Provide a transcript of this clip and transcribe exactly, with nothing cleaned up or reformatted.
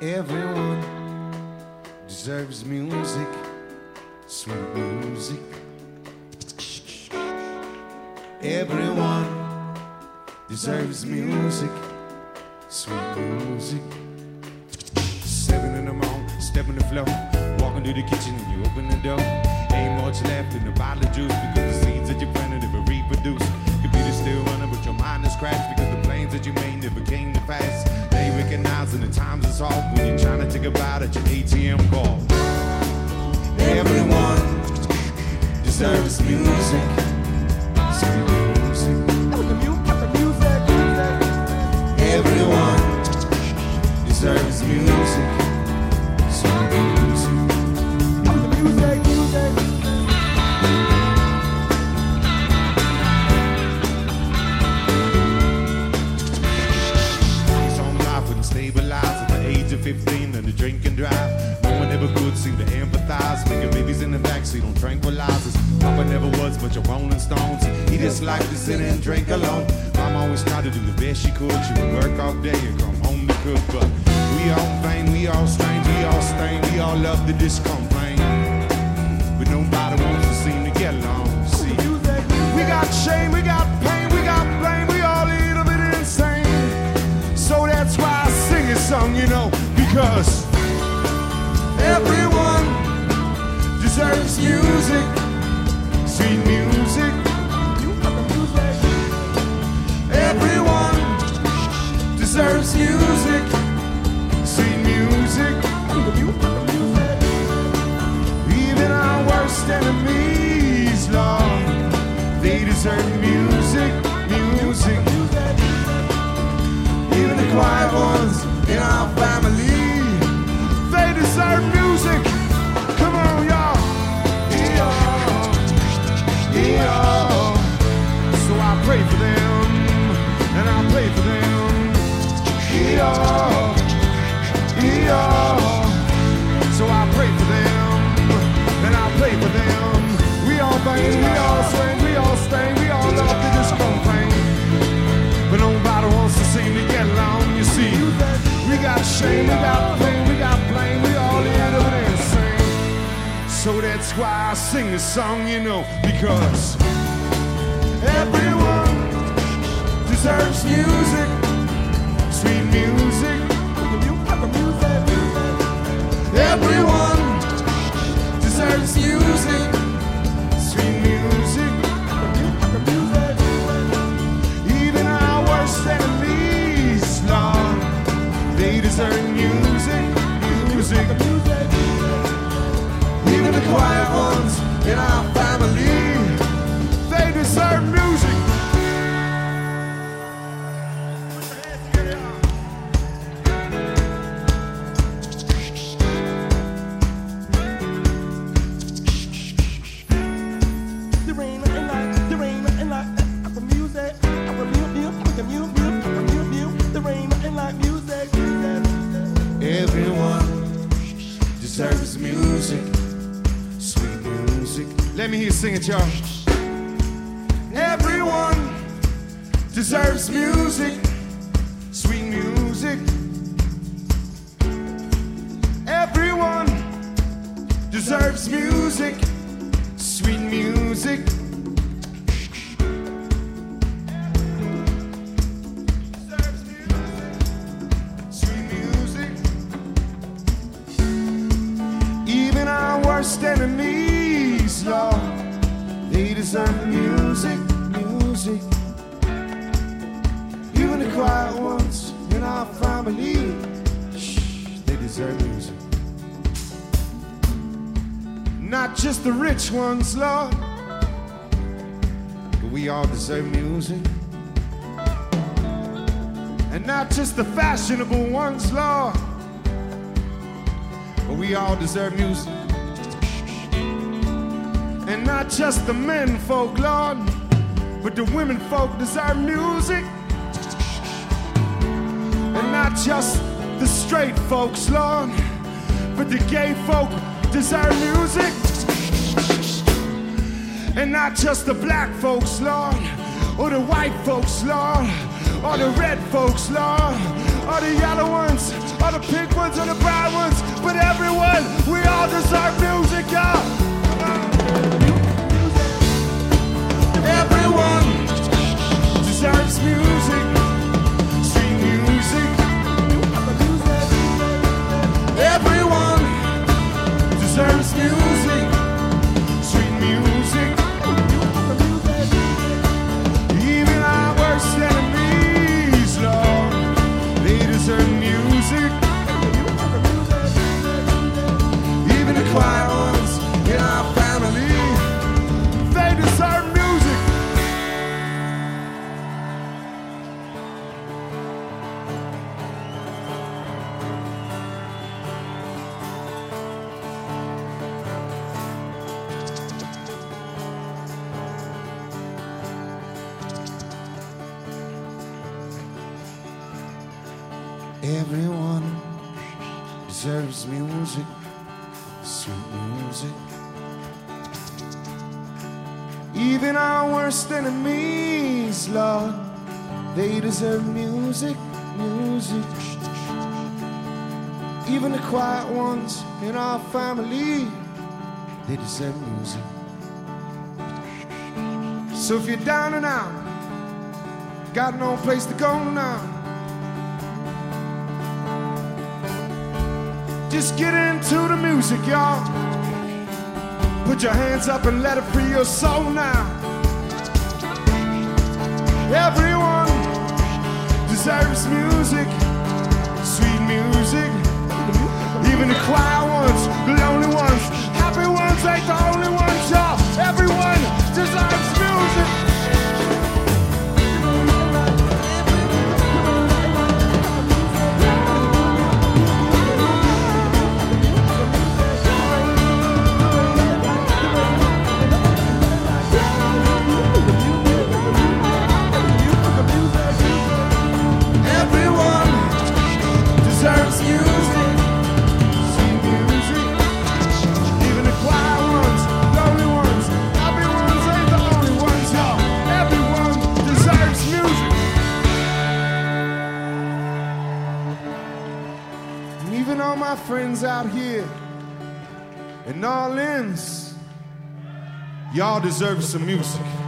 Everyone deserves music, sweet music. Everyone deserves music, sweet music. Seven in the morning, step on the floor, walking to the kitchen and you open the door. Ain't much left in the bottle of juice because the seeds that you planted never reproduce. Computer's still running but your mind is crashed because the plans that you made never came to pass. They recognizing the times is off when you're trying to take a bite at your A T M call. Everyone deserves music, sweet music. Everyone deserves music, sweet music. Music, music. Some life wouldn't stabilize at the age of fifteen and the drink and drive. No one ever could seem to empathize. Making babies in the backseat on tranquilizers. Papa never was much of Rolling Stones. He just liked to sit and drink alone. Mom always tried to do the best she could. She would work all day and come home to cook. But we all vain, we all strange, we all stained, we all love to just complain. But nobody wants to seem to get along. See, we got shame, we got pain, we got blame, we all a little bit insane. So that's why I sing a song, you know, because everyone deserves music, sweet music. Everyone deserves music, sweet music. Even our worst enemies, Lord, they deserve music, music. Even the quiet ones in our family, they deserve music. Come on, y'all. Yeah, yeah. So I pray for them, and I pray for them. Yeah, yeah. So I pray for them, and I pray for them. We all bang, we all swing, we all stain, we all love to just complain. But nobody wants to seem to get along, you see. We got shame, we got pain, we got blame, we all end up insane. So that's why I sing this song, you know, because everyone deserves music, sweet music. Everyone deserves music, sweet music. Even our worst enemies, Lord, they deserve music, music. Even the quiet ones in our family, they deserve music. Deserves music, sweet music. Let me hear you sing it, y'all. Everyone deserves music, sweet music. Everyone deserves music, sweet music. Enemies, Lord, they deserve music, music. Even the quiet ones in our family, shh, they deserve music. Not just the rich ones, Lord, but we all deserve music. And not just the fashionable ones, Lord, but we all deserve music. And not just the men folk, Lord, but the women folk deserve music. And not just the straight folks, Lord, but the gay folk deserve music. And not just the black folks, Lord, or the white folks, Lord, or the red folks, Lord, or the yellow ones, or the pink ones, or the brown ones, but everyone, we all deserve music, y'all. Everyone deserves music, sweet music. Everyone deserves music, sweet music. Even our worst enemies, Lord, they deserve music. Even the quiet ones in our family, they deserve music. Everyone deserves music, sweet music. Even our worst enemies, Lord, they deserve music, music. Even the quiet ones in our family, they deserve music. So if you're down and out, got no place to go now, just get into the music, y'all. Put your hands up and let it free your soul now. Everyone deserves music, sweet music. Even the quiet ones, the lonely ones, happy ones ain't the only ones, y'all. Everyone deserves music. My friends out here in New Orleans, y'all deserve some music.